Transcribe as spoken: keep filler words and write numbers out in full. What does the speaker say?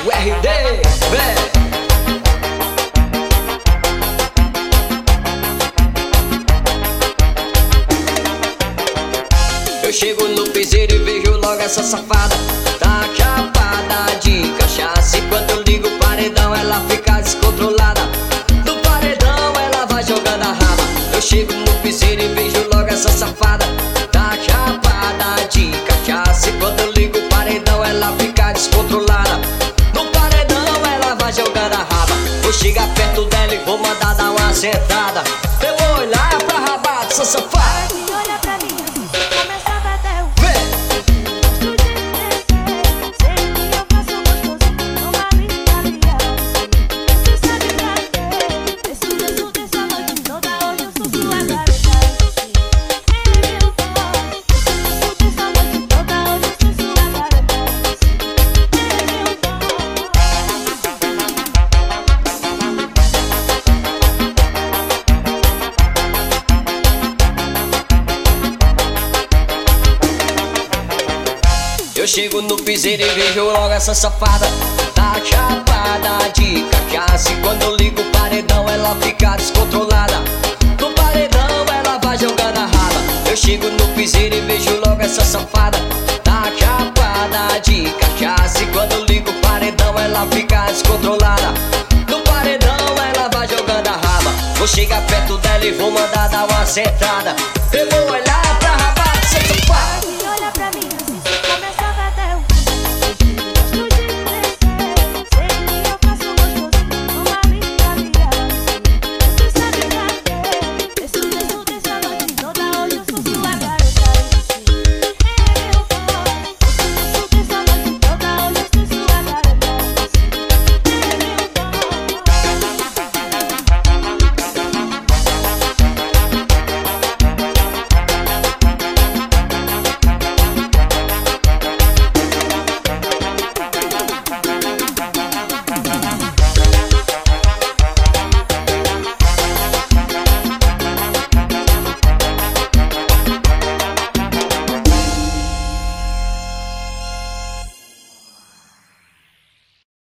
O R D, vem. Eu chego no piseiro e vejo logo essa safada. Tá chapada de cachaça, e quando eu ligo o paredão ela fica descontrolada. No paredão ela vai jogando a raba. Eu chego no piseiro e vejo logo essa safada. Tá chapada de cachaça, e quando eu ligo o paredão ela fica descontrolada. No paredão ela vai jogando a raba. Vou chegar perto dela e vou mandar dar uma sentada. Eu vou olhar pra raba dessa safada. Olha pra mim assim, começa a bater o Eu chego no piseiro e vejo logo essa safada. Tá chapada de cachaça, e quando eu ligo o paredão ela fica descontrolada. No paredão ela vai jogando a raba. Eu chego no piseiro e vejo logo essa safada. Tá chapada de cachaça, e quando eu ligo o paredão ela fica descontrolada. No paredão ela vai jogando a raba. Vou chegar perto dela e vou mandar dar uma sentada. Eu vou olhar